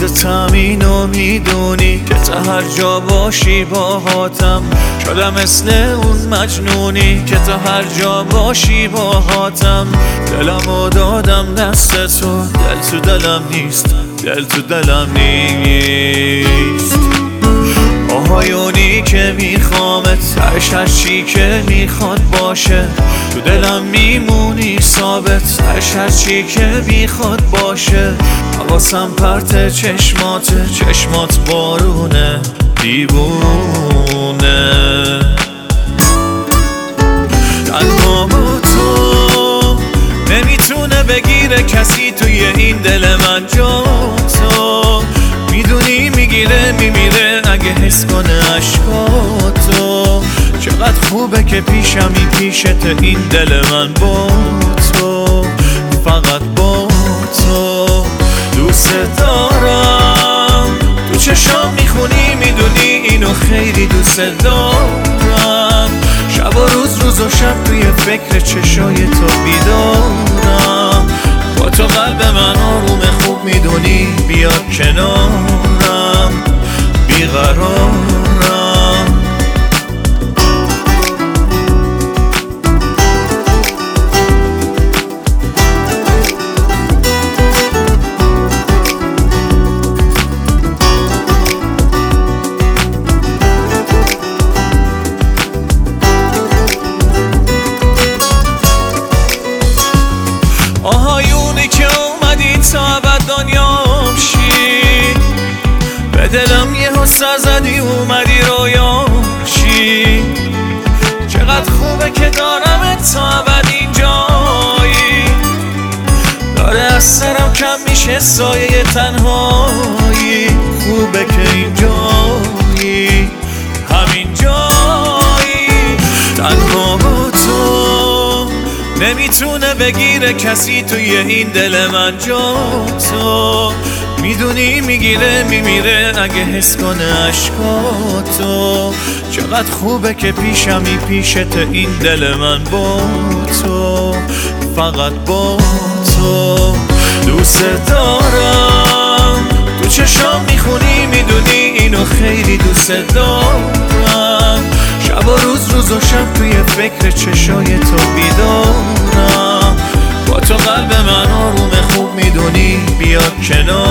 خودتم اینو میدونی که تا هر جا باشی باهاتم. شدم مثل اون مجنونی که تا هر جا باشی باهاتم. دلمو دادم دست تو، دل تو دلم نیست، دل تو دلم نیست. آهایونی که میخوامت، هر چی که میخواد باشه. تو دلم میمونی ثابت، هر چی که میخواد باشه. حواسم پرت چشمات بارونه دیوونه. تنها با تو نمیتونه بگیره کسی توی این دل من جا تو. میدونی میگیره میمیره اگه حس کنه عشقاتو. چقدر خوبه که پیشمی پیشت این دل من با تو، فقط با تو. دوست دارم تو چشام میخونی، میدونی اینو خیلی دوست دارم. شب و روز و شب توی فکر چشای تو بیدارم. با تو قلب من آروم خوب میدونی، بیاد کنارم بیقرارم. آهایونی که اومدی تا ابد دنیام شی. به دلم یه سر زدی اومدی رویام شی. چقدر خوبه که دارمت تا ابد اینجایی. داره از سرم کم میشه سایه تنهایی. خوبه که اینجایی، همین جایی. تنها با تو نمیتونه بگیره کسی توی این دل من جا تو. میدونی میگیره میمیره اگه حس کنه عشقاتو. چقدر خوبه که پیشمی پیشت این دل من با تو، فقط با تو. دوست دارم تو چشام میخونی، میدونی اینو خیلی دوست دارم. شب و روز و شب توی فکر چشای تو بیدارم. با تو قلب من آروم خوب میدونی، بیاد کنار